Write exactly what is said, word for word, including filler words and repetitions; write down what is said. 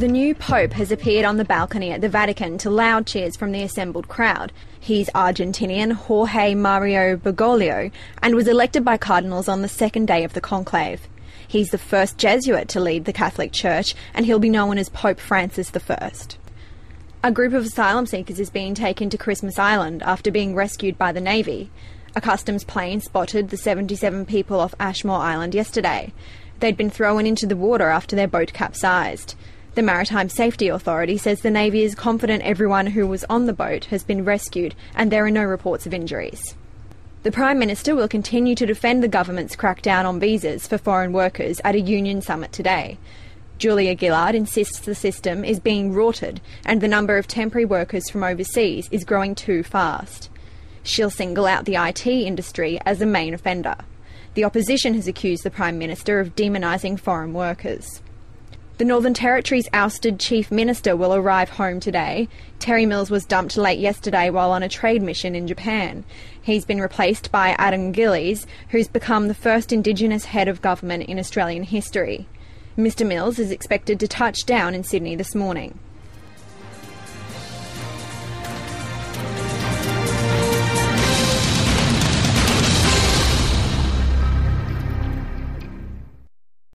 The new Pope has appeared on the balcony at the Vatican to loud cheers from the assembled crowd. He's Argentinian Jorge Mario Bergoglio and was elected by cardinals on the second day of the conclave. He's the first Jesuit to lead the Catholic Church, and he'll be known as Pope Francis the First. A group of asylum seekers is being taken to Christmas Island after being rescued by the Navy. A customs plane spotted the seventy-seven people off Ashmore Island yesterday. They'd been thrown into the water after their boat capsized. The Maritime Safety Authority says the Navy is confident everyone who was on the boat has been rescued and there are no reports of injuries. The Prime Minister will continue to defend the government's crackdown on visas for foreign workers at a union summit today. Julia Gillard insists the system is being rorted and the number of temporary workers from overseas is growing too fast. She'll single out the I T industry as the main offender. The opposition has accused the Prime Minister of demonising foreign workers. The Northern Territory's ousted Chief Minister will arrive home today. Terry Mills was dumped late yesterday while on a trade mission in Japan. He's been replaced by Adam Gillies, who's become the first Indigenous head of government in Australian history. Mister Mills is expected to touch down in Sydney this morning.